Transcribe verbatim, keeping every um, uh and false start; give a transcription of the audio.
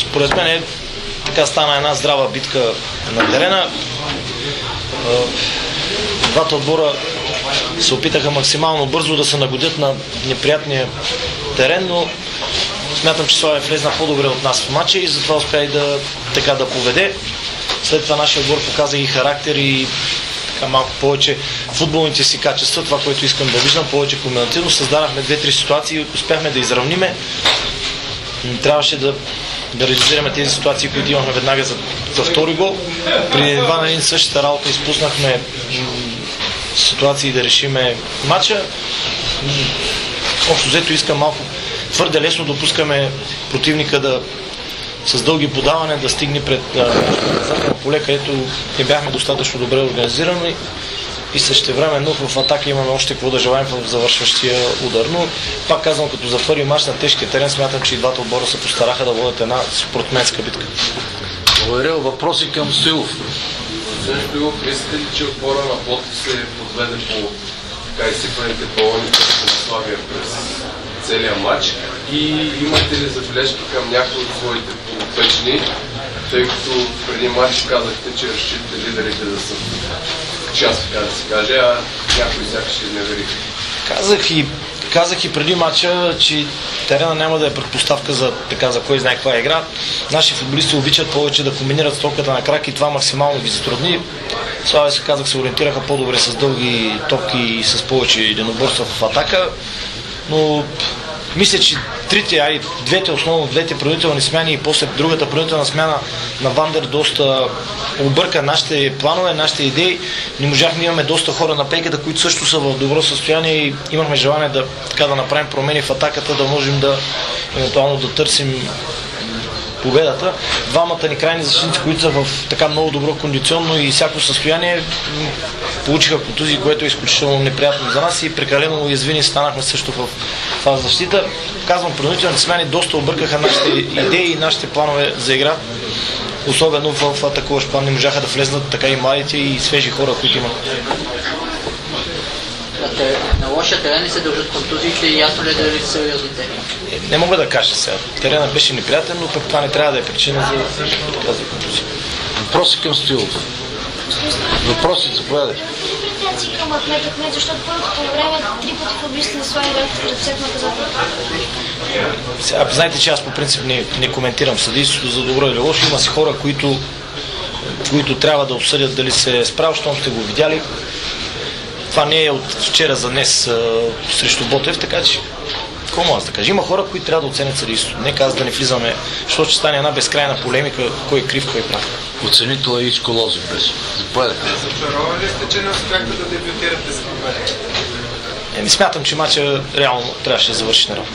според мен е, така стана една здрава битка на терена. Двата отбора се опитаха максимално бързо да се нагодят на неприятния терен, но смятам, че Славия влезна по-добре от нас в матча и затова успя и да, така да поведе. След това нашия отбор показа и характер и така малко повече футболните си качества, това, което искам да виждам, повече комбинативно. Създадахме две-три ситуации и успяхме да изравниме. Трябваше да, да реализираме тези ситуации, които имахме веднага за, за втори гол. При едва на един същата работа изпуснахме ситуации да решиме матча. Общо взето искам малко твърде лесно допускаме противника да с дълги подаване да стигне пред наказателно поле, където не бяхме достатъчно добре организирани и същевременно в атака имаме още какво да желаем в завършващия удар. Но пак казвам, като за първи мач на тежкия терен, смятам, че и двата отбора се постараха да водят една спортменска битка. Благодаря. Въпроси към Стоилов. Стоилов, мислите ли, че отбора на Ботев се подведе по така изсипаните балони като Славия през целия матч и имате ли забележки към някои от своите подопечни, тъй като преди матч казахте, че разчитате лидерите да са част, така да се каже, а някои сякаш не вериха. Казах и, казах и преди матча, че терена няма да е предпоставка за, така, за кой знае каква игра. Наши футболисти обичат повече да комбинират стопката на крак и това максимално ги затрудни. Славия, се казах, се ориентираха по-добре с дълги топки и с повече единоборства в атака, но мисля, че трите, ай, двете основно, двете принудителни смяни и после другата принудителна смяна на Вандер доста обърка нашите планове, нашите идеи. Не можахме, имаме доста хора на пейката, които също са в добро състояние и имахме желание да, така, да направим промени в атаката, да можем да евентуално да търсим победата. Двамата ни крайни защитници, които са в така много добро кондиционно и всяко състояние, получиха контузии, което е изключително неприятно за нас и прекалено уязвими станахме също в фаза защита. Казвам, принудителните смени доста объркаха нашите идеи и нашите планове за игра. Особено в атакуващ план не можаха да влезнат така и младите и свежи хора, които имат. На лошия терен ли се дължат контузиите и ясно ли е дали са сериозните? Не мога да кажа сега. Терена беше неприятен, но пък това не трябва да е причина за тази контузия. Въпроси към Стоилов. Въпроси, заповядай. Претенции към Ахмед Ахмед, защото първото по време три пъти футболисти на Славия бяха рецепт наказателно. Сега, знаете, че аз по принцип не, не коментирам съдийството за добро или лошо. Има си хора, които, които трябва да обсъдят дали се е справил, щом сте го видяли. Това не е от вчера за днес а, срещу Ботев, така че какво мога да кажа? Има хора, които трябва да оценят съдийството. Нека аз да не влизаме, защото ще стане една безкрайна полемика, кой е крив, кой е прав. Оценител е Ичко Лозев беше. Заповядайте. Разочаровани ли сте, че не успяхте да дебютирате с победа? Еми смятам, че матча реално трябваше да завърши на работа.